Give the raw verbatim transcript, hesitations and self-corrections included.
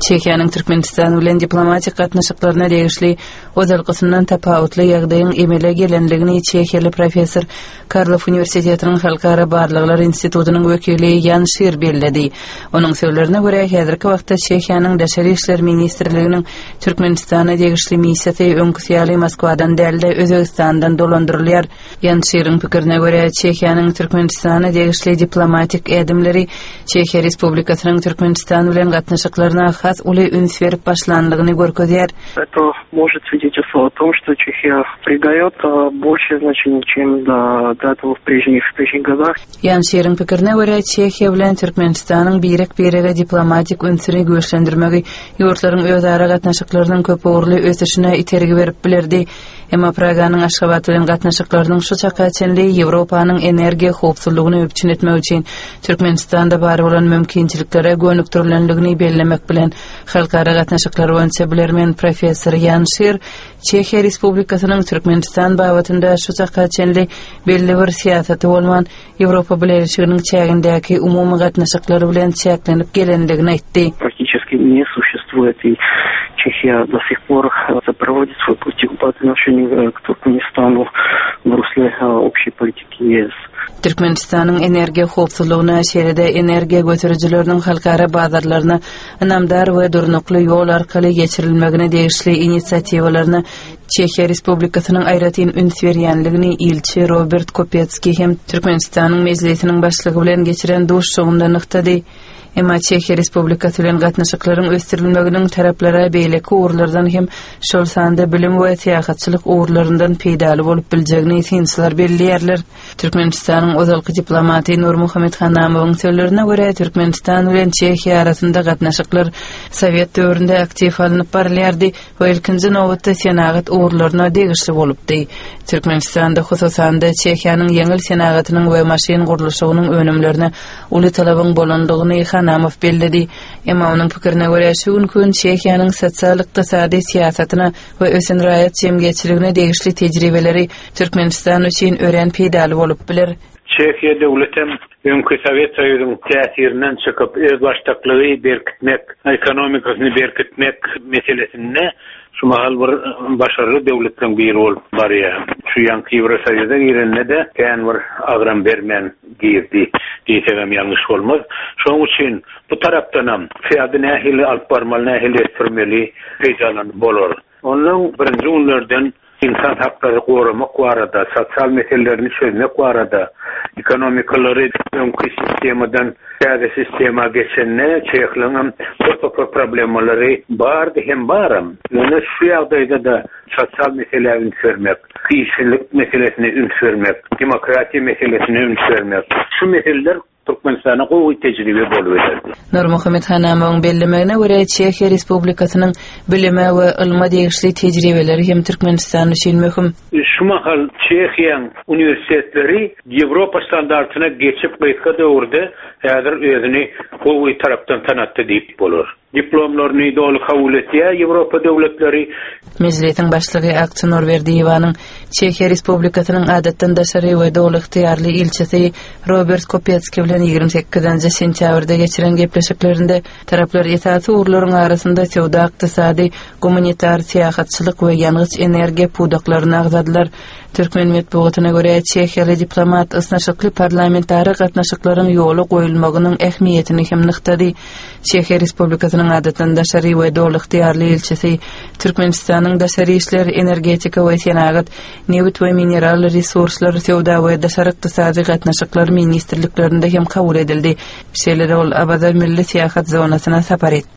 Çekiýanyň Türkmenistan bilen diplomatik gatnaşyklaryna degişli ozalgysyndan tapawutly ýagdaýyň emele gelenligini Çekiýaly professor Karlov Universitetiniň Halkara Barlyklar Institutunyň wekili Jan Şir belledi. Onuň sözlerine görä häzirki wagtda Çekiýanyň Daşary işler ministrliginiň Türkmenistana degişli missiýasy öňküsýäli Moskwadan dälde Özbegistandan dolandyrylýar. Jan Şiriň pikirine görä Çekiýanyň Türkmenistana degişli diplomatik edimleri Çekiýa Respublikasynyň Türkmenistan bilen gatnaşyklaryna has uly üns berip başlandygyny görkezýär. Это может свидетельствовать о том, что Чехия придаёт большее значение, чем до, до этого в прежних, в прежних годах. Jan Şiriň pikirine görä Çekiýa bilen Türkmenistanyň birek birege diplomatik ünsüni güýçlendirmegi ýurtlaryň özara gatnaşyklarynyň köp uğurly ösüşine itergi berip bilerdi. Emma Praganyň Aşgabat bilen gatnaşyklarynyň şu çaka çenli Ýewropanyň energiýa howpsuzlygyny öpçün etmek üçin Türkmenistanda bar bolan mümkinçiliklere gönükdirilenligini bellemek bilen halkara gatnaşyklar boýunça bilermen professor Jan Şir Çekiýa Respublikasynyň Türkmenistan babatynda şu çaka çenli belli bir siýasaty bolman Ýewropa bileşiginiň çägindäki umumy gatnaşyklary bilen çäklenip gelenligini aýtdy. Практически не существует, и Чехия до сих пор проводит свой политику по отношению к Туркменистану в русле общей политики ЕС. Türkmenistanyň energiýa howpsuzlygyna şeýle-de energiýa götürüjileriniň halkara bazarlaryna inamdar we durnukly ýol arkaly geçirilmegine degişli inisiatiwalaryna Çekiýa Respublikasynyň aýratyn üns berýänligini ilçi Robert Kopetski hem Türkmenistanyň mezlesiniň başlygy bilen geçiren duş şoňunda nyktady. Emma Çekiýa Respublikasy bilen gatnaşyklaryň ösdirilmeginiň taraplara beýleki uğurlardan hem şol sanda bilim we täýatçylyk uğurlaryndan peýdaly bolup biljegini synçylar belliýärler. Türkmenistanyň ozalky diplomaty Nur Muhammed Hanamowyň sözlerine görä Türkmenistan bilen Çekiýa arasynda gatnaşyklar Sowet döwründe aktiv alınıp barylýardy we ilkinji nowatda senagat uğurlaryna degişli bolupdy. Türkmenistanda hususan da Çekiýanyň ýeňil senagatynyň we maşyn gurulşygynyň önümlerine uly talabyň bolandygyny Hanamow belledi. Emma onuň pikirine görä şu gün Çekiýanyň sosial-ykdysady siýasatyna we ösen raýat jemgyýetçiligine degişli tejribeleri Türkmenistan üçin ören peýdaly bolup biler. Çekiýa döwletem öňkü Sowet Soýuzynyň täsirinden çykyp öz başlyklygy berkitmek, ekonomikasyny berkitmek meselesinde şu mahal bir başarılı döwletden biri bolup barýar. Şu ýanky Ýewropaýa girende de kän bir agram bermen girdi diýsem ýalňyş bolmaz. Şoň üçin bu tarapdan hem fiýady nähili alyp barmaly, nähili etdirmeli peýdalanyp bolar. Onuň birinji ünlerden insan hakları korumak barada, sosyal meselelerini çözmek barada, ekonomikalary öňkü sistemadan täze sistema geçenne çeýekleňem çok problemleri bardy hem baram. Ýöne şu ýagdaýda da sosyal meselelerini çözmek, kişilik meselesini ünsürmek, demokratiýa meselesini ünsürmek. Şu meseleler Türkmenistana gowy tejribe bolup berdi. Nur Muhammed Hanamowyň bellemegine görä Çekiýa Respublikasynyň bilime we ilma degişli tejribeleri hem Türkmenistan üçin möhüm. Şu mahal Çekiýanyň uniwersitetleri Ýewropa standartyna geçip goýtka döwürde häzir özüni gowy tarapdan tanatdy diýip bolar. Diplomlaryny doly kabul etýär Ýewropa döwletleri. Mezletiň başlygy Akçy Norberdiýewanyň Çekiýa Respublikasynyň adatdan daşary we doly ygtyýarly ilçesi Robert Kopetski bilen ýygrimi sekizinji sentýabrda geçiren gepleşiklerinde taraplar etaty uğurlaryň arasynda sowda, ykdysady, humanitar syýasatçylyk we ýangys energiýa pudaklaryny agzadylar. Türkmen medeniýetine görä Çekiýaly diplomat ysnaşykly parlamentary gatnaşyklaryň ýoly goýulmagynyň ähmiýetini hem nyktady. Çekiýa Respublikasynyň adatdan daşary we doly ygtyýarly ilçesi Türkmenistanyň daşary işler, energetika we senagat, newit we mineral resurslar, sowda we daşary ykdysady gatnaşyklar ministrliklerinde hem kabul edildi. Şeýle-de ol Abaza milli syýasat zonasyna sapar etdi.